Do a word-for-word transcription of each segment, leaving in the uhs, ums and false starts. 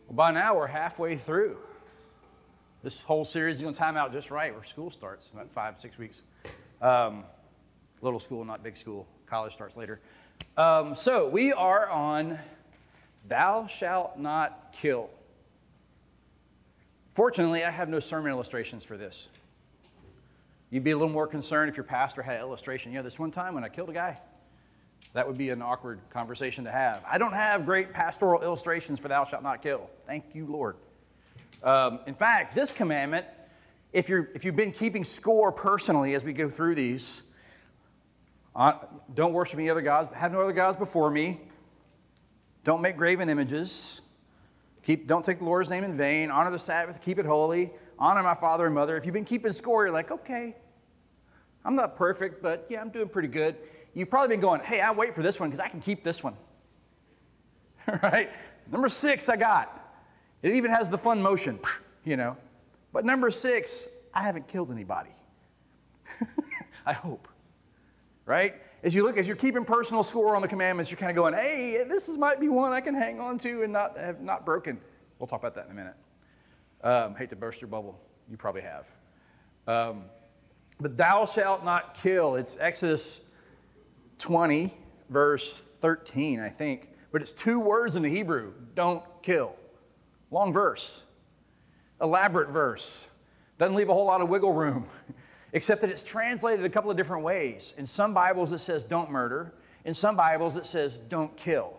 Well, by now we're halfway through. This whole series is going to time out just right where school starts, about five, six weeks. Um, little school, not big school. College starts later. Um, so we are on Thou Shalt Not Kill. Fortunately, I have no sermon illustrations for this. You'd be a little more concerned if your pastor had an illustration. You know, this one time when I killed a guy, that would be an awkward conversation to have. I don't have great pastoral illustrations for thou shalt not kill. Thank you, Lord. Um, in fact, this commandment, if, you're, if you've been keeping score personally as we go through these, uh, don't worship any other gods, have no other gods before me, don't make graven images, keep, don't take the Lord's name in vain, honor the Sabbath, keep it holy, honor my father and mother. If you've been keeping score, you're like, okay, I'm not perfect, but yeah, I'm doing pretty good. You've probably been going, hey, I'll wait for this one because I can keep this one. Right? Number six, I got. It even has the fun motion, you know. But number six, I haven't killed anybody. I hope. Right? As you look, as you're keeping personal score on the commandments, you're kind of going, hey, this is, might be one I can hang on to and not have not broken. We'll talk about that in a minute. Um, hate to burst your bubble. You probably have. Um, but thou shalt not kill. It's Exodus twenty, verse thirteen, I think. But it's two words in the Hebrew. Don't kill. Long verse. Elaborate verse. Doesn't leave a whole lot of wiggle room. Except that it's translated a couple of different ways. In some Bibles it says don't murder. In some Bibles it says don't kill.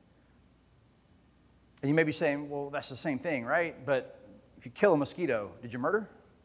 And you may be saying, well, that's the same thing, right? But if you kill a mosquito, did you murder?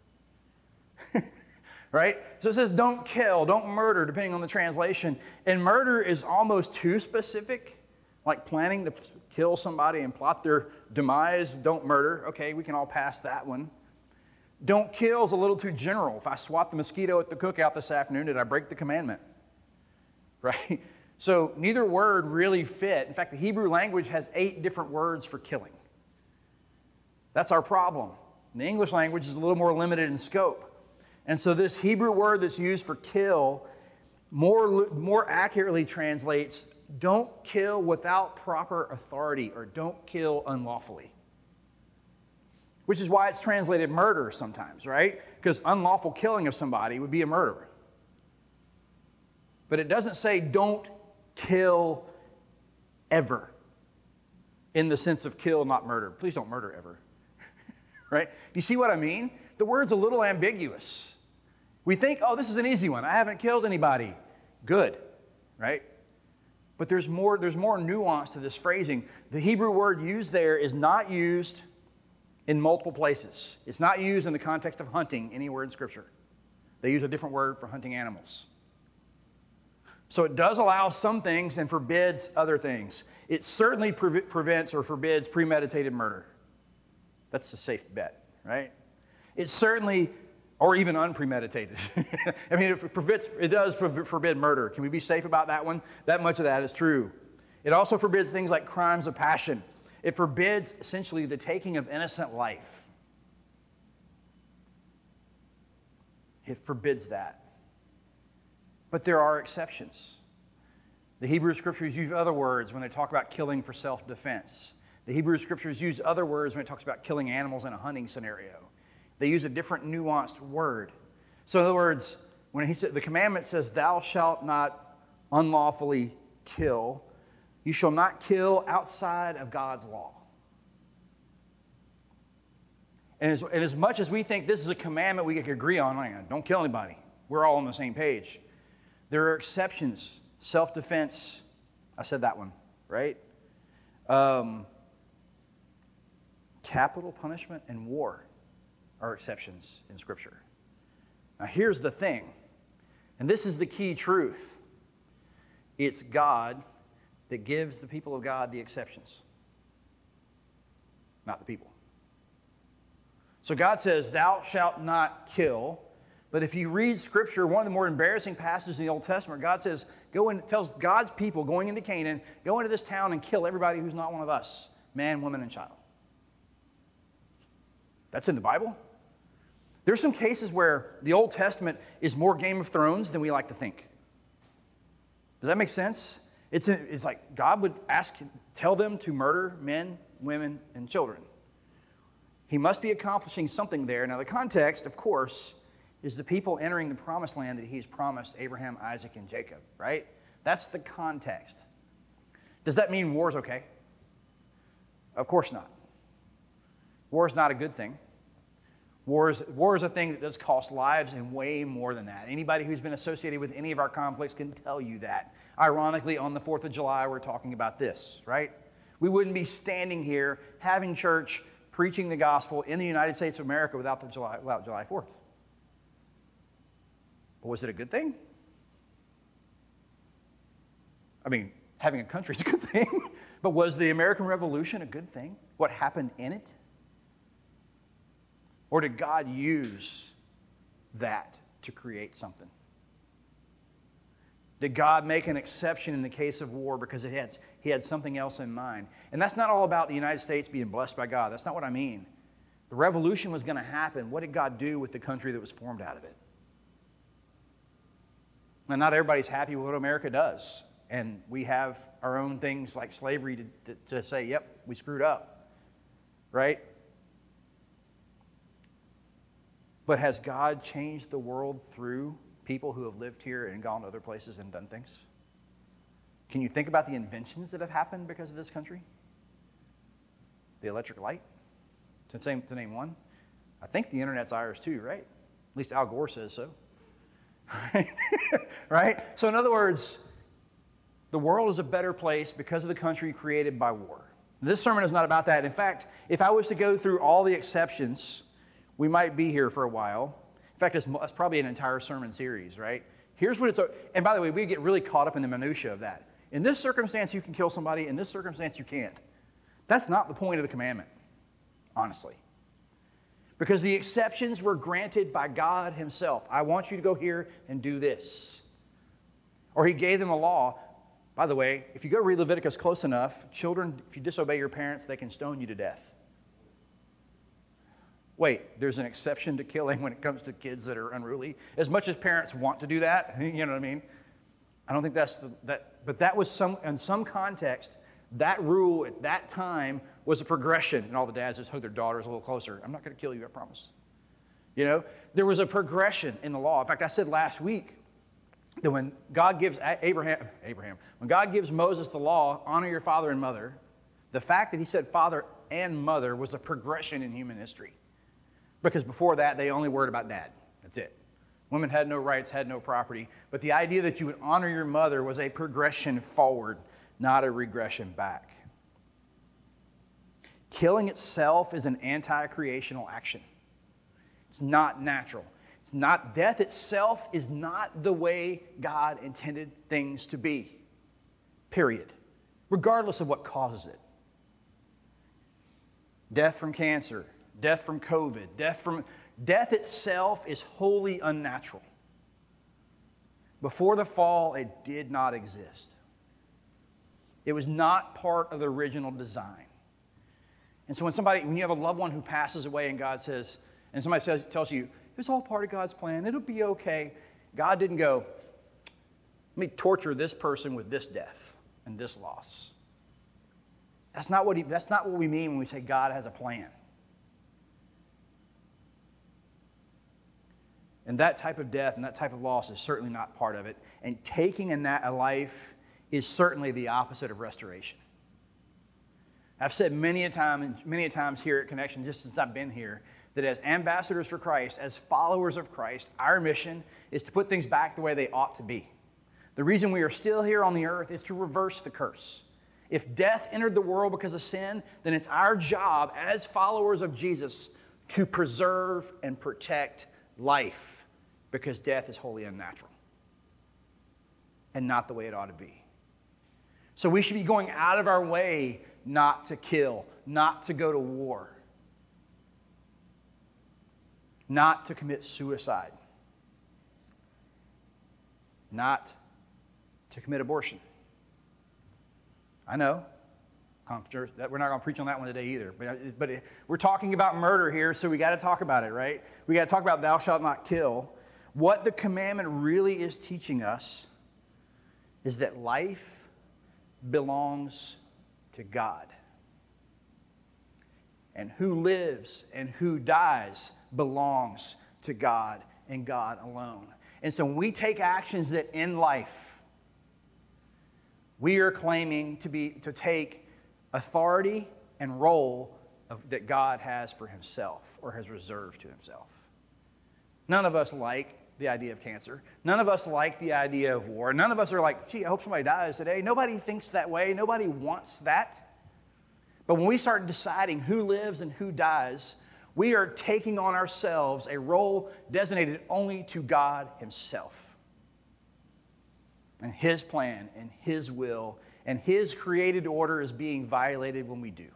Right? So it says don't kill, don't murder, depending on the translation. And murder is almost too specific, like planning to kill somebody and plot their demise. Don't murder. Okay, we can all pass that one. Don't kill is a little too general. If I swat the mosquito at the cookout this afternoon, did I break the commandment? Right? So neither word really fit. In fact, the Hebrew language has eight different words for killing. That's our problem. The English language is a little more limited in scope. And so this Hebrew word that's used for kill more, more accurately translates don't kill without proper authority or don't kill unlawfully. Which is why it's translated murder sometimes, right? Because unlawful killing of somebody would be a murder. But it doesn't say don't kill ever in the sense of kill, not murder. Please don't murder ever. Right? Do you see what I mean? The word's a little ambiguous. We think, oh, this is an easy one. I haven't killed anybody. Good, right? But there's more, there's more nuance to this phrasing. The Hebrew word used there is not used in multiple places. It's not used in the context of hunting anywhere in Scripture. They use a different word for hunting animals. So it does allow some things and forbids other things. It certainly pre- prevents or forbids premeditated murder. That's a safe bet, right? It certainly, or even unpremeditated. I mean, it, prevents, it does forbid murder. Can we be safe about that one? That much of that is true. It also forbids things like crimes of passion. It forbids, essentially, the taking of innocent life. It forbids that. But there are exceptions. The Hebrew Scriptures use other words when they talk about killing for self-defense. The Hebrew Scriptures use other words when it talks about killing animals in a hunting scenario. They use a different nuanced word. So in other words, when he said the commandment says, thou shalt not unlawfully kill, you shall not kill outside of God's law. And as, and as much as we think this is a commandment we can agree on, like, don't kill anybody, we're all on the same page. There are exceptions. Self-defense, I said that one, right? Um, capital punishment and war are exceptions in Scripture. Now here's the thing, and this is the key truth. It's God that gives the people of God the exceptions, not the people. So God says, thou shalt not kill. But if you read Scripture, one of the more embarrassing passages in the Old Testament, God says, go and tells God's people going into Canaan, go into this town and kill everybody who's not one of us, man, woman, and child. That's in the Bible. There's some cases where the Old Testament is more Game of Thrones than we like to think. Does that make sense? It's, a, it's like God would ask, tell them to murder men, women, and children. He must be accomplishing something there. Now, the context, of course, is the people entering the promised land that he's promised Abraham, Isaac, and Jacob, right? That's the context. Does that mean war's okay? Of course not. War is not a good thing. War is, war is a thing that does cost lives and way more than that. Anybody who's been associated with any of our conflicts can tell you that. Ironically, on the fourth of July, we're talking about this, right? We wouldn't be standing here having church, preaching the gospel in the United States of America without, the July, without July fourth. But was it a good thing? I mean, having a country is a good thing. But was the American Revolution a good thing? What happened in it? Or did God use that to create something? Did God make an exception in the case of war because it had, he had something else in mind? And that's not all about the United States being blessed by God. That's not what I mean. The revolution was going to happen. What did God do with the country that was formed out of it? And not everybody's happy with what America does. And we have our own things like slavery to, to, to say, yep, we screwed up. Right? But has God changed the world through people who have lived here and gone to other places and done things? Can you think about the inventions that have happened because of this country? The electric light, to name, to name one. I think the internet's ours too, right? At least Al Gore says so. Right? So in other words, the world is a better place because of the country created by war. This sermon is not about that. In fact, if I was to go through all the exceptions, we might be here for a while. In fact, it's, it's probably an entire sermon series, right? Here's what it's, and by the way, we get really caught up in the minutia of that. In this circumstance, you can kill somebody. In this circumstance, you can't. That's not the point of the commandment, honestly. Because the exceptions were granted by God himself. I want you to go here and do this. Or he gave them a law. By the way, if you go read Leviticus close enough, children, if you disobey your parents, they can stone you to death. Wait, there's an exception to killing when it comes to kids that are unruly. As much as parents want to do that, you know what I mean? I don't think that's the, that, but that was some, in some context, that rule at that time was a progression. And all the dads just hug their daughters a little closer. I'm not going to kill you, I promise. You know, there was a progression in the law. In fact, I said last week that when God gives Abraham, Abraham, when God gives Moses the law, honor your father and mother, the fact that he said father and mother was a progression in human history. Because before that, they only worried about dad. That's it. Women had no rights, had no property. But the idea that you would honor your mother was a progression forward, not a regression back. Killing itself is an anti-creational action. It's not natural. It's not, death itself is not the way God intended things to be. Period. Regardless of what causes it. Death from cancer, death from COVID, death from... Death itself is wholly unnatural. Before the fall, it did not exist. It was not part of the original design. And so when somebody, when you have a loved one who passes away and God says, and somebody says, tells you, it's all part of God's plan, it'll be okay. God didn't go, let me torture this person with this death and this loss. That's not what he, that's not what we mean when we say God has a plan. And that type of death and that type of loss is certainly not part of it. And taking a, nat- a life is certainly the opposite of restoration. I've said many a time, many a times here at Connection, just since I've been here, that as ambassadors for Christ, as followers of Christ, our mission is to put things back the way they ought to be. The reason we are still here on the earth is to reverse the curse. If death entered the world because of sin, then it's our job as followers of Jesus to preserve and protect life, because death is wholly unnatural and not the way it ought to be. So we should be going out of our way not to kill, not to go to war, not to commit suicide, not to commit abortion. I know. I'm sure that we're not going to preach on that one today either. But, but we're talking about murder here, so we got to talk about it, right? We got to talk about thou shalt not kill. What the commandment really is teaching us is that life belongs to God. and who lives and who dies belongs to God and God alone. And so when we take actions that end life, we are claiming to be to take authority and role of, that God has for himself or has reserved to himself. None of us like the idea of cancer. None of us like the idea of war. None of us are like, gee, I hope somebody dies today. Nobody thinks that way. Nobody wants that. But when we start deciding who lives and who dies, we are taking on ourselves a role designated only to God himself. And his plan and his will and his created order is being violated when we do.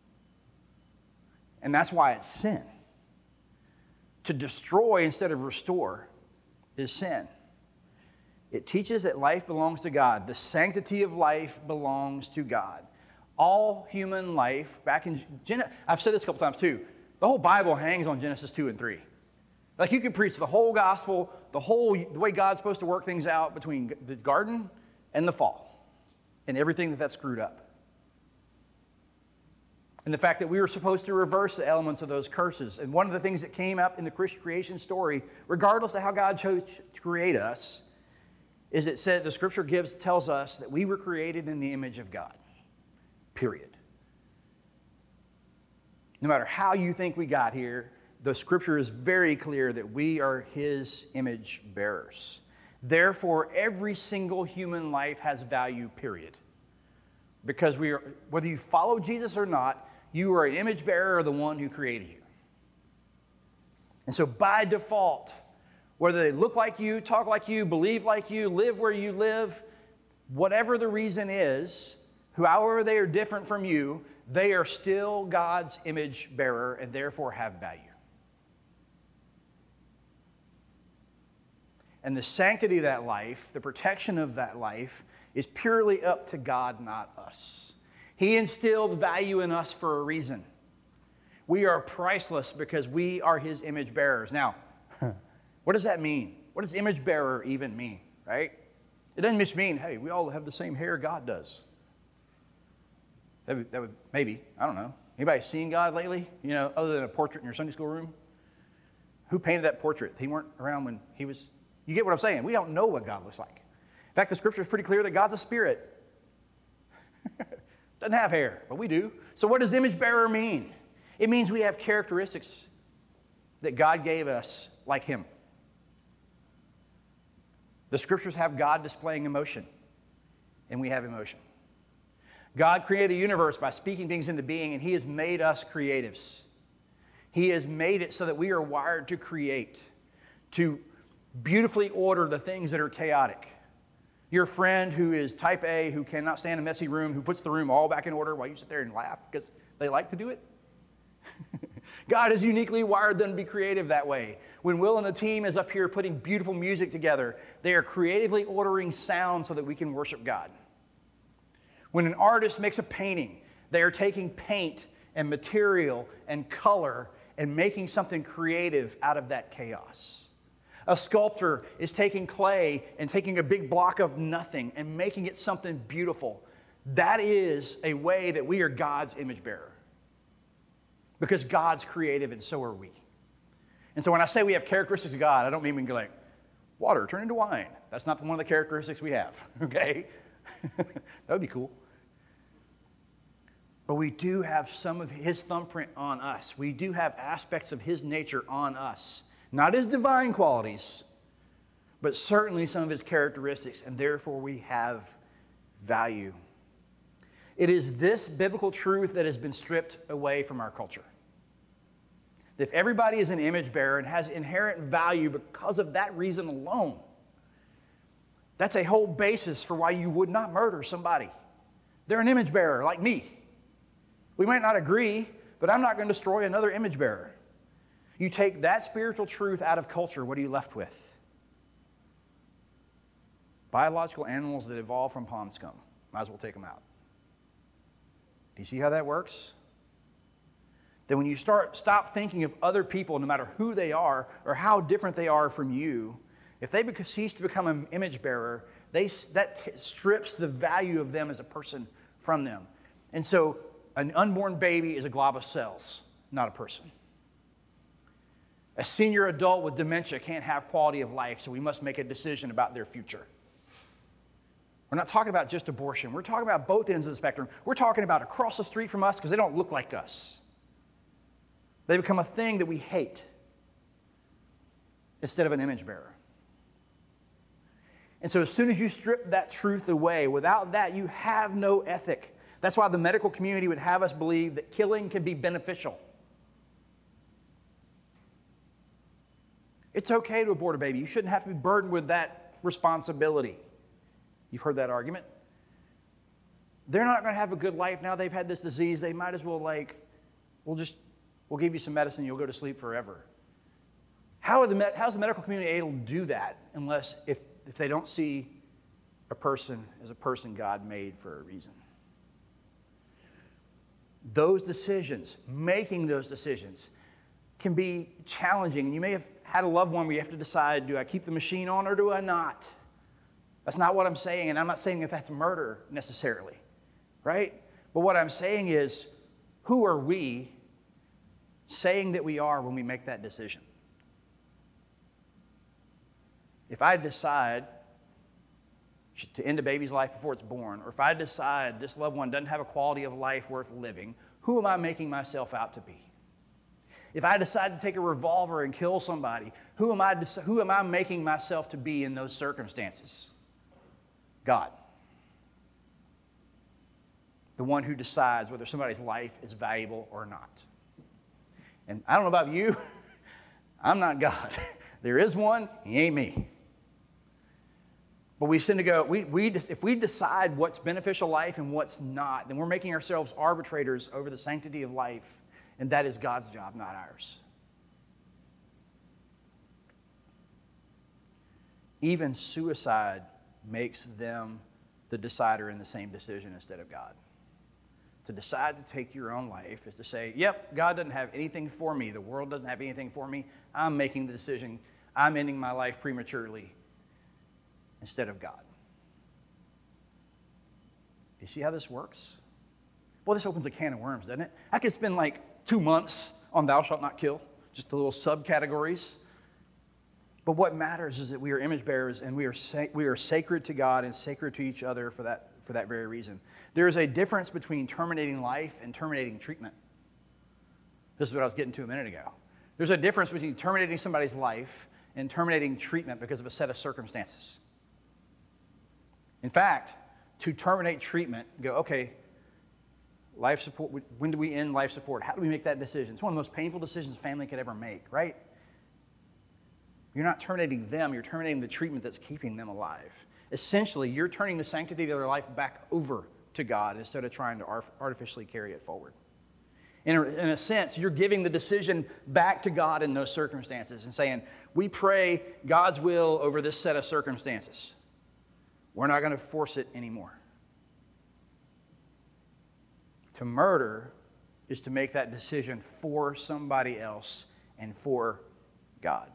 And that's why it's sin. To destroy instead of restore is sin. It teaches that life belongs to God. The sanctity of life belongs to God. All human life, back in, Gen- I've said this a couple times too, the whole Bible hangs on Genesis two and three. Like you could preach the whole gospel, the whole, the way God's supposed to work things out between the garden and the fall, and everything that that screwed up. And the fact that we were supposed to reverse the elements of those curses. And one of the things that came up in the Christian creation story, regardless of how God chose to create us, is it said the scripture gives tells us that we were created in the image of God. Period. No matter how you think we got here, the scripture is very clear that we are his image bearers. Therefore, every single human life has value, period. Because we are, whether you follow Jesus or not, you are an image bearer of the one who created you. And so by default, whether they look like you, talk like you, believe like you, live where you live, whatever the reason is, however they are different from you, they are still God's image bearer and therefore have value. And the sanctity of that life, the protection of that life, is purely up to God, not us. He instilled value in us for a reason. We are priceless because we are his image bearers. Now, what does that mean? What does image bearer even mean, right? It doesn't just mean, hey, we all have the same hair God does. That would, that would maybe, I don't know. Anybody seen God lately? You know, other than a portrait in your Sunday school room? Who painted that portrait? He weren't around when he was, you get what I'm saying? We don't know what God looks like. In fact, the scripture is pretty clear that God's a spirit. Doesn't have hair, but we do. So what does image bearer mean? It means we have characteristics that God gave us like him. The scriptures have God displaying emotion, and we have emotion. God created the universe by speaking things into being, and he has made us creatives. He has made it so that we are wired to create, to beautifully order the things that are chaotic. Your friend who is type A, who cannot stand a messy room, who puts the room all back in order while you sit there and laugh because they like to do it. God has uniquely wired them to be creative that way. When Will and the team is up here putting beautiful music together, they are creatively ordering sound so that we can worship God. When an artist makes a painting, they are taking paint and material and color and making something creative out of that chaos. A sculptor is taking clay and taking a big block of nothing and making it something beautiful. That is a way that we are God's image bearer. Because God's creative and so are we. And so when I say we have characteristics of God, I don't mean we can go like, water, turn into wine. That's not one of the characteristics we have, okay? That would be cool. But we do have some of his thumbprint on us. We do have aspects of his nature on us. Not his divine qualities, but certainly some of his characteristics, and therefore we have value. It is this biblical truth that has been stripped away from our culture. If everybody is an image bearer and has inherent value because of that reason alone, that's a whole basis for why you would not murder somebody. They're an image bearer like me. We might not agree, but I'm not going to destroy another image bearer. You take that spiritual truth out of culture, what are you left with? Biological animals that evolved from pond scum. Might as well take them out. Do you see how that works? Then when you start stop thinking of other people, no matter who they are or how different they are from you, if they beca- cease to become an image bearer, they, that t- strips the value of them as a person from them. And so an unborn baby is a glob of cells. not a person. A senior adult with dementia can't have quality of life, so we must make a decision about their future. We're not talking about just abortion. We're talking about both ends of the spectrum. We're talking about across the street from us because they don't look like us. They become a thing that we hate instead of an image bearer. And so as soon as you strip that truth away, without that, you have no ethic. That's why the medical community would have us believe that killing can be beneficial. It's okay to abort a baby. You shouldn't have to be burdened with that responsibility. You've heard that argument. They're not going to have a good life now they've had this disease. They might as well, like, we'll just, we'll give you some medicine, you'll go to sleep forever. How are the, how's the medical community able to do that unless if, if they don't see a person as a person God made for a reason? Those decisions, making those decisions, can be challenging. And you may have had a loved one where you have to decide, do I keep the machine on or do I not? That's not what I'm saying, and I'm not saying that that's murder necessarily, right? But what I'm saying is, who are we saying that we are when we make that decision? If I decide to end a baby's life before it's born, or if I decide this loved one doesn't have a quality of life worth living, who am I making myself out to be? If I decide to take a revolver and kill somebody, who am I, who am I making myself to be in those circumstances? God. The one who decides whether somebody's life is valuable or not. And I don't know about you, I'm not God. There is one, he ain't me. But we tend to go, we, we, if we decide what's beneficial life and what's not, then we're making ourselves arbitrators over the sanctity of life, and that is God's job, not ours. Even suicide makes them the decider in the same decision instead of God. To decide to take your own life is to say, yep, God doesn't have anything for me. The world doesn't have anything for me. I'm making the decision. I'm ending my life prematurely instead of God. You see how this works? Well, this opens a can of worms, doesn't it? I could spend like two months on thou shalt not kill, just the little subcategories. But what matters is that we are image bearers and we are sa- we are sacred to God and sacred to each other for that, for that very reason. There is a difference between terminating life and terminating treatment. This is what I was getting to a minute ago. There's a difference between terminating somebody's life and terminating treatment because of a set of circumstances. In fact, to terminate treatment, go, okay, life support, when do we end life support? How do we make that decision? It's one of the most painful decisions a family could ever make, right? You're not terminating them, you're terminating the treatment that's keeping them alive. Essentially, you're turning the sanctity of their life back over to God instead of trying to artificially carry it forward. In a, in a sense, you're giving the decision back to God in those circumstances and saying, we pray God's will over this set of circumstances. We're not going to force it anymore. To murder is to make that decision for somebody else and for God.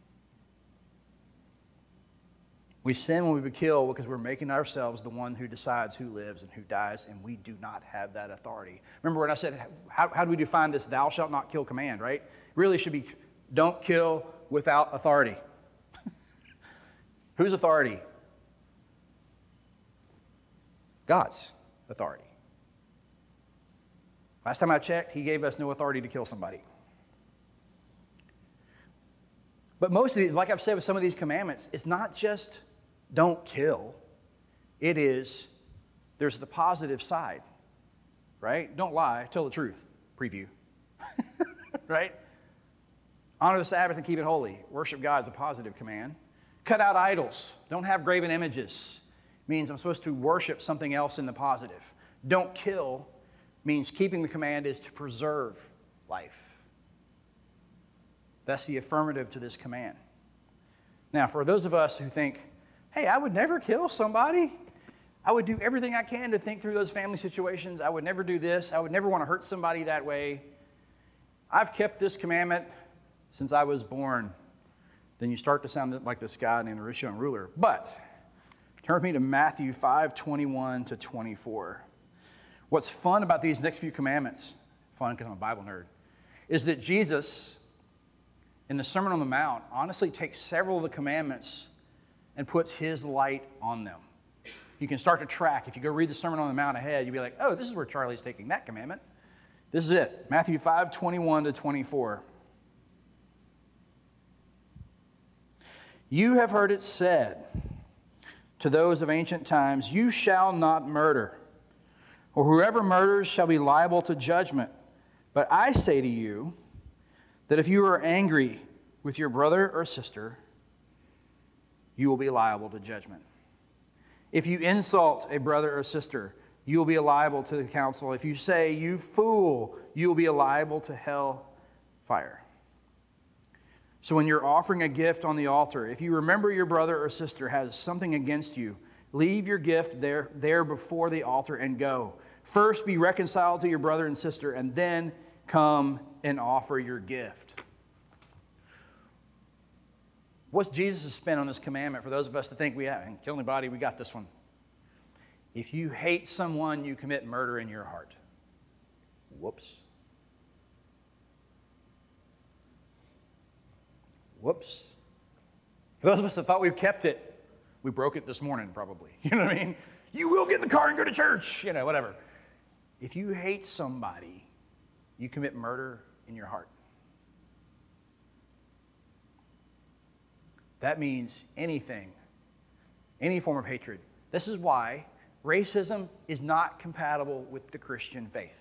We sin when we kill because we're making ourselves the one who decides who lives and who dies, and we do not have that authority. Remember when I said, how, how do we define this thou shalt not kill command, right? Really should be, don't kill without authority. Whose authority? God's authority. Last time I checked, he gave us no authority to kill somebody. But most of these, like I've said with some of these commandments, it's not just don't kill. It is, there's the positive side, right? Don't lie, tell the truth. Preview, right? Honor the Sabbath and keep it holy. Worship God is a positive command. Cut out idols. Don't have graven images. Means I'm supposed to worship something else in the positive. Don't kill means keeping the command is to preserve life. That's the affirmative to this command. Now, for those of us who think, hey, I would never kill somebody. I would do everything I can to think through those family situations. I would never do this. I would never want to hurt somebody that way. I've kept this commandment since I was born. Then you start to sound like this guy named the rich young ruler. But turn with me to Matthew five, twenty-one to twenty-four. What's fun about these next few commandments, fun because I'm a Bible nerd, is that Jesus, in the Sermon on the Mount, honestly takes several of the commandments and puts his light on them. You can start to track. If you go read the Sermon on the Mount ahead, you'll be like, oh, this is where Charlie's taking that commandment. This is it, Matthew five, twenty-one to twenty-four. You have heard it said to those of ancient times, you shall not murder, or whoever murders shall be liable to judgment. But I say to you that if you are angry with your brother or sister, you will be liable to judgment. If you insult a brother or sister, you will be liable to the council. If you say, you fool, you will be liable to hell fire. So when you're offering a gift on the altar, if you remember your brother or sister has something against you, leave your gift there, there before the altar and go. First be reconciled to your brother and sister, and then come and offer your gift. What's Jesus' spin on this commandment for those of us that think we haven't killed anybody? We got this one. If you hate someone, you commit murder in your heart. Whoops. Whoops. For those of us that thought we've kept it, we broke it this morning probably. You know what I mean? You will get in the car and go to church. You know, whatever. If you hate somebody, you commit murder in your heart. That means anything, any form of hatred. This is why racism is not compatible with the Christian faith.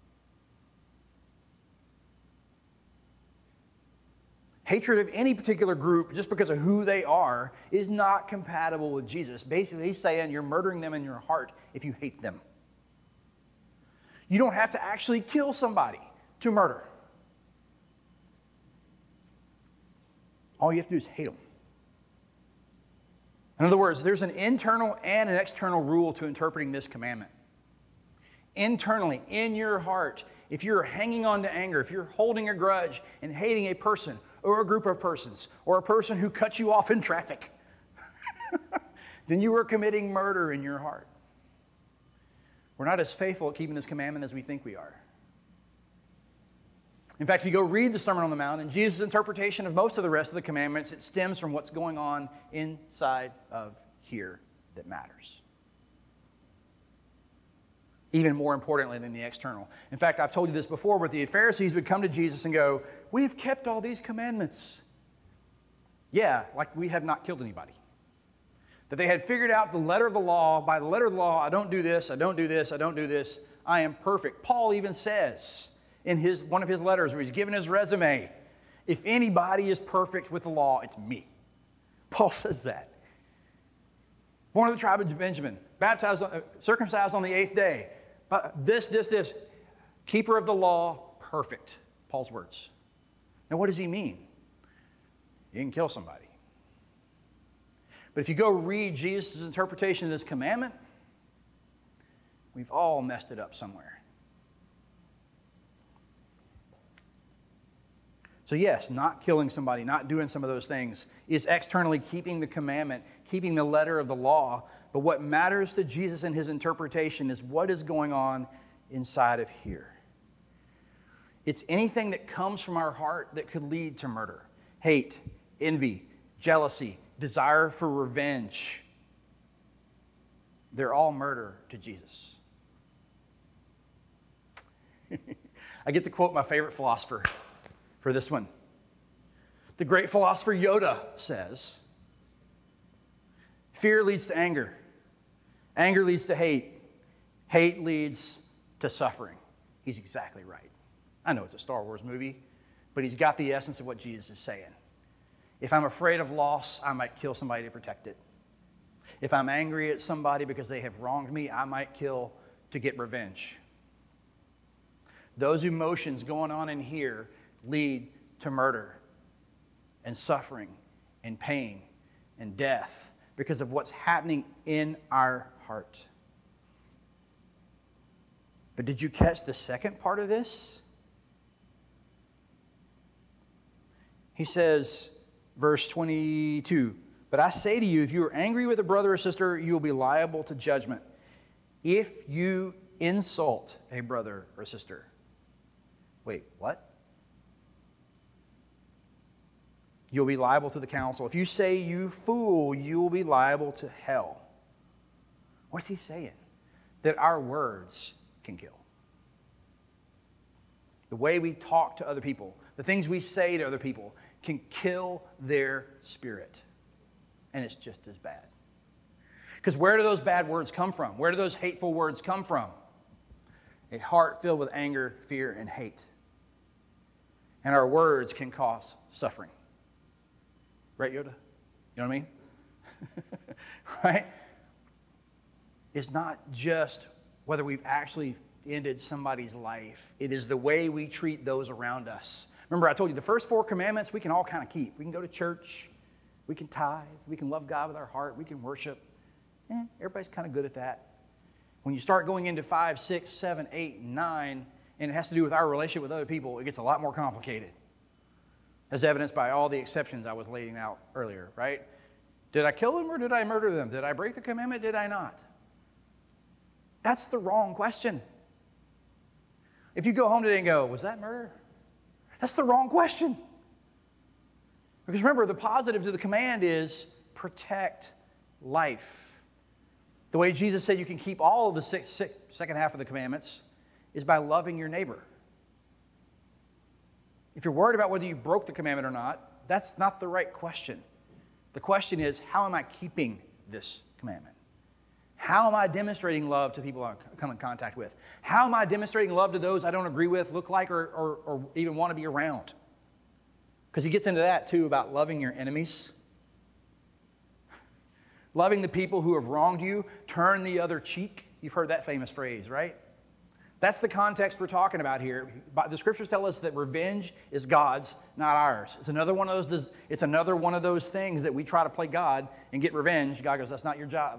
Hatred of any particular group, just because of who they are, is not compatible with Jesus. Basically, he's saying you're murdering them in your heart if you hate them. You don't have to actually kill somebody to murder. All you have to do is hate them. In other words, there's an internal and an external rule to interpreting this commandment. Internally, in your heart, if you're hanging on to anger, if you're holding a grudge and hating a person or a group of persons or a person who cut you off in traffic, then you are committing murder in your heart. We're not as faithful at keeping this commandment as we think we are. In fact, if you go read the Sermon on the Mount and Jesus' interpretation of most of the rest of the commandments, it stems from what's going on inside of here that matters. Even more importantly than the external. In fact, I've told you this before, but the Pharisees would come to Jesus and go, we've kept all these commandments. Yeah, like we have not killed anybody. That they had figured out the letter of the law. By the letter of the law, I don't do this, I don't do this, I don't do this. I am perfect. Paul even says in his one of his letters where he's given his resume, if anybody is perfect with the law, it's me. Paul says that. Born of the tribe of Benjamin, baptized, uh, circumcised on the eighth day. But this, this, this. Keeper of the law, perfect. Paul's words. Now, what does he mean? You can kill somebody. But if you go read Jesus' interpretation of this commandment, we've all messed it up somewhere. So yes, not killing somebody, not doing some of those things is externally keeping the commandment, keeping the letter of the law. But what matters to Jesus in his interpretation is what is going on inside of here. It's anything that comes from our heart that could lead to murder, hate, envy, jealousy, desire for revenge. They're all murder to Jesus. I get to quote my favorite philosopher for this one. The great philosopher Yoda says, fear leads to anger. Anger leads to hate. Hate leads to suffering. He's exactly right. I know it's a Star Wars movie, but he's got the essence of what Jesus is saying. If I'm afraid of loss, I might kill somebody to protect it. If I'm angry at somebody because they have wronged me, I might kill to get revenge. Those emotions going on in here lead to murder and suffering and pain and death because of what's happening in our heart. But did you catch the second part of this? He says, verse twenty-two, but I say to you, if you are angry with a brother or sister, you will be liable to judgment. If you insult a brother or sister. Wait, what? you'll be liable to the council. If you say you fool, you will be liable to hell. What's he saying? That our words can kill. The way we talk to other people, the things we say to other people, can kill their spirit. And it's just as bad. Because where do those bad words come from? Where do those hateful words come from? A heart filled with anger, fear, and hate. And our words can cause suffering. Right, Yoda? You know what I mean? Right? It's not just whether we've actually ended somebody's life. It is the way we treat those around us. Remember, I told you the first four commandments we can all kind of keep. We can go to church. We can tithe. We can love God with our heart. We can worship. Eh, everybody's kind of good at that. When you start going into five, six, seven, eight, nine, and it has to do with our relationship with other people, it gets a lot more complicated. As evidenced by all the exceptions I was laying out earlier, right? Did I kill them or did I murder them? Did I break the commandment? Did I not? That's the wrong question. If you go home today and go, was that murder? That's the wrong question. Because remember, the positive to the command is protect life. The way Jesus said you can keep all of the six, six, second half of the commandments is by loving your neighbor. If you're worried about whether you broke the commandment or not, that's not the right question. The question is, how am I keeping this commandment? How am I demonstrating love to people I come in contact with? How am I demonstrating love to those I don't agree with, look like, or, or, or even want to be around? Because he gets into that too about loving your enemies. Loving the people who have wronged you, turn the other cheek. You've heard that famous phrase, right? That's the context we're talking about here. The scriptures tell us that revenge is God's, not ours. It's another one of those, it's another one of those things that we try to play God and get revenge. God goes, that's not your job.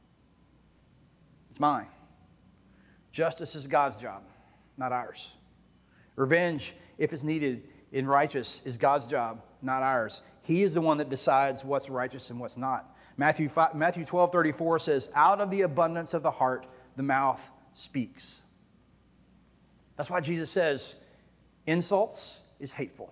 It's mine. Justice is God's job, not ours. Revenge, if it's needed in righteous, is God's job, not ours. He is the one that decides what's righteous and what's not. Matthew five, Matthew twelve thirty-four says, out of the abundance of the heart, the mouth speaks. That's why Jesus says, insults is hateful.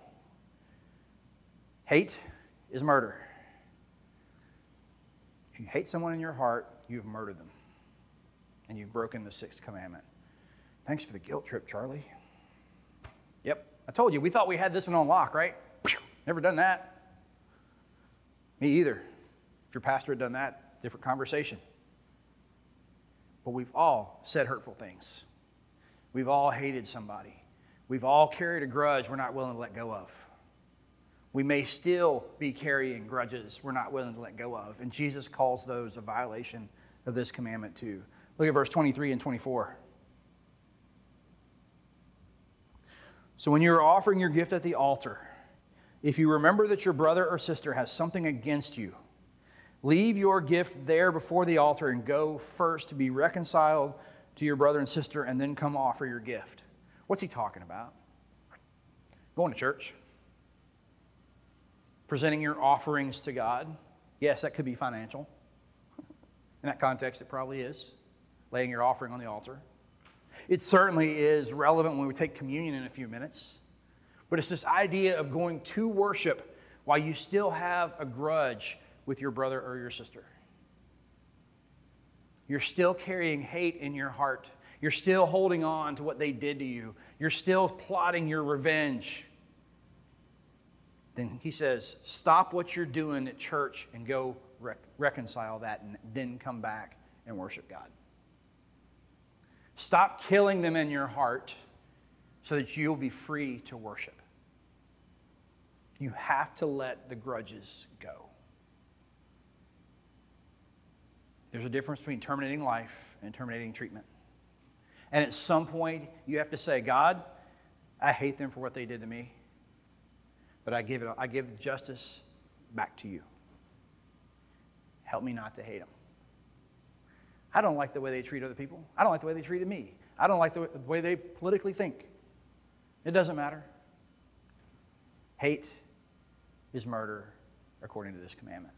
Hate is murder. If you hate someone in your heart, you've murdered them. And you've broken the sixth commandment. Thanks for the guilt trip, Charlie. Yep, I told you, we thought we had this one on lock, right? Never done that. Me either. If your pastor had done that, different conversation. But we've all said hurtful things. We've all hated somebody. We've all carried a grudge we're not willing to let go of. We may still be carrying grudges we're not willing to let go of. And Jesus calls those a violation of this commandment too. Look at verse twenty-three and twenty-four. So when you're offering your gift at the altar, if you remember that your brother or sister has something against you, leave your gift there before the altar and go first to be reconciled to your brother and sister, and then come offer your gift. What's he talking about? Going to church. Presenting your offerings to God. Yes, that could be financial. In that context, it probably is. Laying your offering on the altar. It certainly is relevant when we take communion in a few minutes. But it's this idea of going to worship while you still have a grudge with your brother or your sister. You're still carrying hate in your heart. You're still holding on to what they did to you. You're still plotting your revenge. Then he says, stop what you're doing at church and go rec- reconcile that and then come back and worship God. Stop killing them in your heart so that you'll be free to worship. You have to let the grudges go. There's a difference between terminating life and terminating treatment. And at some point, you have to say, God, I hate them for what they did to me, but I give it, I give justice back to you. Help me not to hate them. I don't like the way they treat other people. I don't like the way they treated me. I don't like the way they politically think. It doesn't matter. Hate is murder according to this commandment.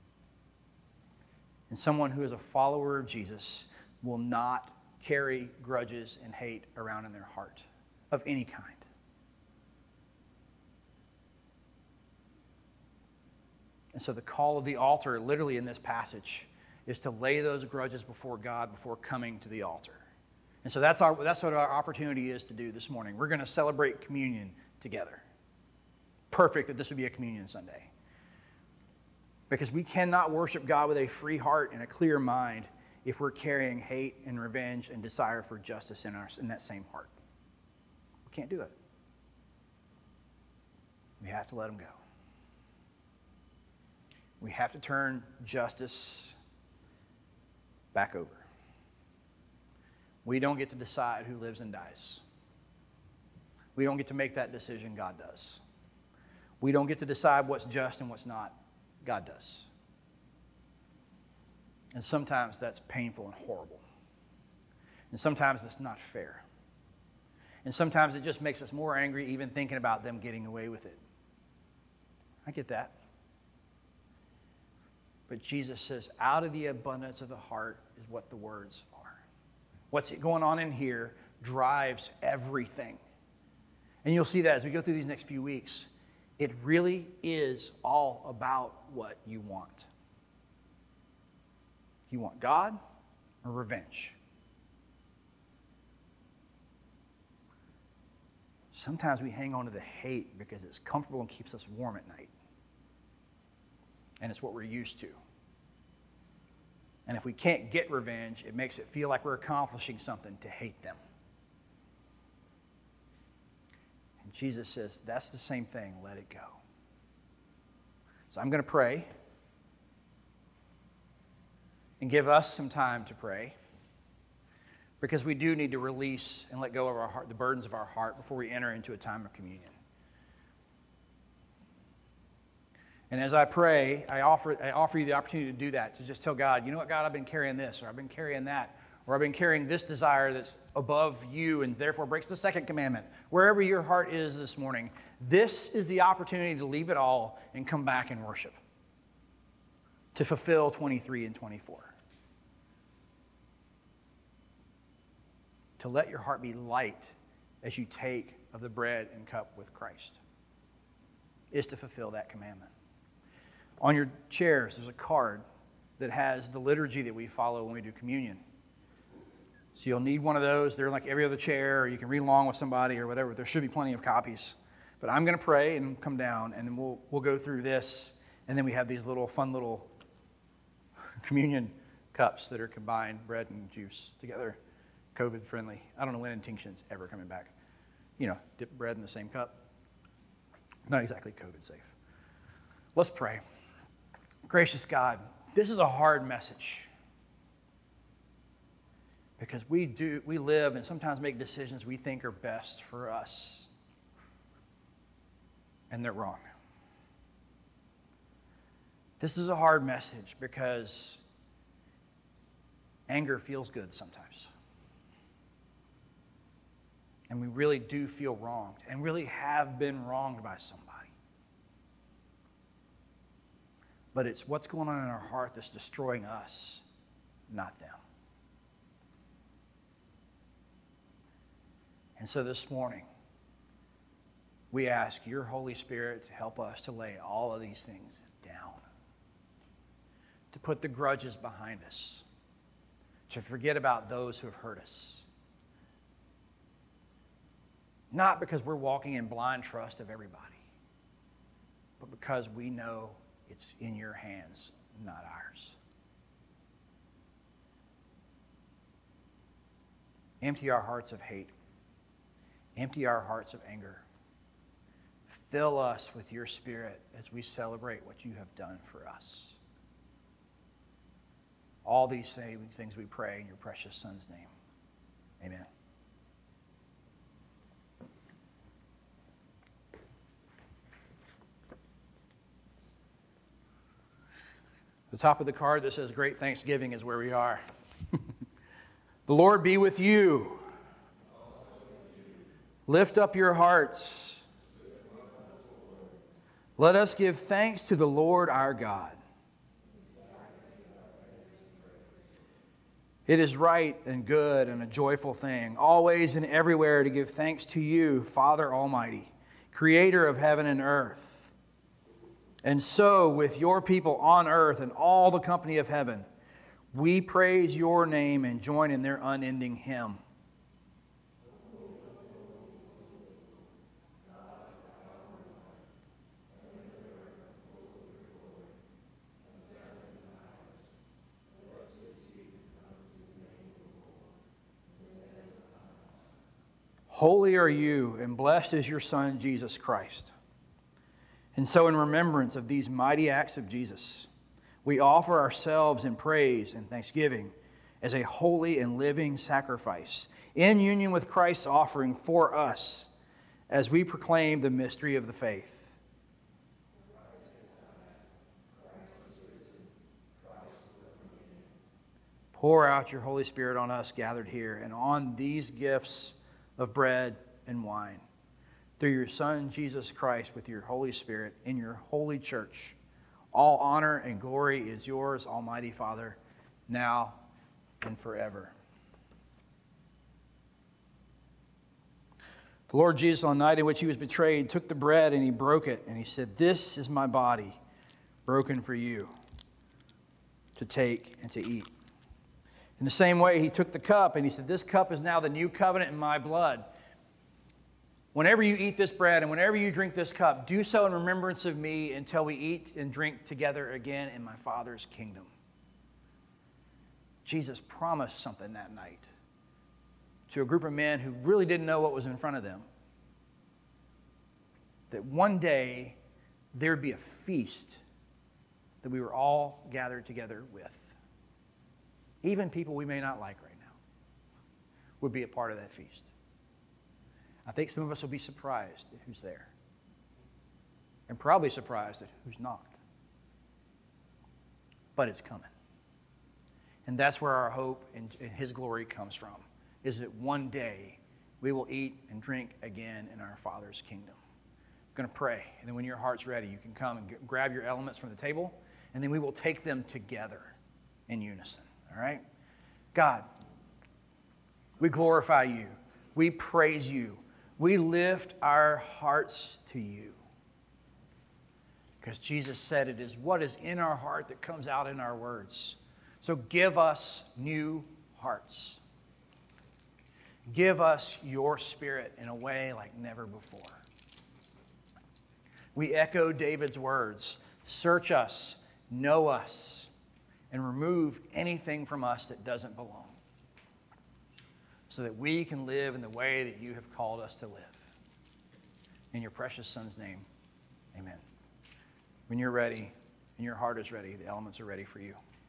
And someone who is a follower of Jesus will not carry grudges and hate around in their heart of any kind. And so the call of the altar, literally in this passage, is to lay those grudges before God before coming to the altar. And so that's our that's what our opportunity is to do this morning. We're going to celebrate communion together. Perfect that this would be a communion Sunday. Because we cannot worship God with a free heart and a clear mind if we're carrying hate and revenge and desire for justice in, our, in that same heart. We can't do it. We have to let them go. We have to turn justice back over. We don't get to decide who lives and dies. We don't get to make that decision. God does. We don't get to decide what's just and what's not. God does. And sometimes that's painful and horrible. And sometimes it's not fair. And sometimes it just makes us more angry even thinking about them getting away with it. I get that. But Jesus says, out of the abundance of the heart is what the words are. What's going on in here drives everything. And you'll see that as we go through these next few weeks. It really is all about what you want. You want God or revenge? Sometimes we hang on to the hate because it's comfortable and keeps us warm at night. And it's what we're used to. And if we can't get revenge, it makes it feel like we're accomplishing something to hate them. And Jesus says, that's the same thing. Let it go. So I'm going to pray and give us some time to pray, because we do need to release and let go of our heart, the burdens of our heart, before we enter into a time of communion. And as I pray, I offer, I offer you the opportunity to do that, to just tell God, you know what, God, I've been carrying this, or I've been carrying that, or I've been carrying this desire that's above you and therefore breaks the second commandment. Wherever your heart is this morning, this is the opportunity to leave it all and come back and worship, to fulfill twenty-three and twenty-four. To let your heart be light as you take of the bread and cup with Christ is to fulfill that commandment. On your chairs, there's a card that has the liturgy that we follow when we do communion. So you'll need one of those. They're like every other chair, or you can read along with somebody or whatever. There should be plenty of copies. But I'm going to pray and come down, and then we'll we'll go through this. And then we have these little fun little communion cups that are combined bread and juice together, COVID friendly. I don't know when Intinction's ever coming back. You know, dip bread in the same cup. Not exactly COVID safe. Let's pray. Gracious God, this is a hard message, because we do we live and sometimes make decisions we think are best for us, and they're wrong. This is a hard message because anger feels good sometimes. And we really do feel wronged and really have been wronged by somebody. But it's what's going on in our heart that's destroying us, not them. And so this morning, we ask your Holy Spirit to help us to lay all of these things down, to put the grudges behind us, to forget about those who have hurt us. Not because we're walking in blind trust of everybody, but because we know it's in your hands, not ours. Empty our hearts of hate. Empty our hearts of anger. Fill us with your Spirit as we celebrate what you have done for us. All these things we pray in your precious Son's name. Amen. The top of the card that says Great Thanksgiving is where we are. The Lord be with you. Lift up your hearts. Let us give thanks to the Lord our God. It is right and good and a joyful thing, always and everywhere, to give thanks to you, Father Almighty, Creator of heaven and earth. And so, with your people on earth and all the company of heaven, we praise your name and join in their unending hymn. Holy are you, and blessed is your Son, Jesus Christ. And so, in remembrance of these mighty acts of Jesus, we offer ourselves in praise and thanksgiving as a holy and living sacrifice, in union with Christ's offering for us, as we proclaim the mystery of the faith. Pour out your Holy Spirit on us gathered here and on these gifts of bread and wine, through your Son, Jesus Christ, with your Holy Spirit in your holy church. All honor and glory is yours, Almighty Father, now and forever. The Lord Jesus, on the night in which he was betrayed, took the bread and he broke it, and he said, "This is my body, broken for you, to take and to eat." In the same way, he took the cup and he said, "This cup is now the new covenant in my blood. Whenever you eat this bread and whenever you drink this cup, do so in remembrance of me until we eat and drink together again in my Father's kingdom." Jesus promised something that night to a group of men who really didn't know what was in front of them. That one day there'd be a feast that we were all gathered together with. Even people we may not like right now would be a part of that feast. I think some of us will be surprised at who's there. And probably surprised at who's not. But it's coming. And that's where our hope in his glory comes from, is that one day we will eat and drink again in our Father's kingdom. I'm going to pray, and then when your heart's ready, you can come and g- grab your elements from the table, and then we will take them together in unison. All right? God, we glorify you. We praise you. We lift our hearts to you. Because Jesus said it is what is in our heart that comes out in our words. So give us new hearts. Give us your Spirit in a way like never before. We echo David's words, "Search us, know us, and remove anything from us that doesn't belong, so that we can live in the way that you have called us to live." In your precious Son's name, amen. When you're ready and your heart is ready, the elements are ready for you.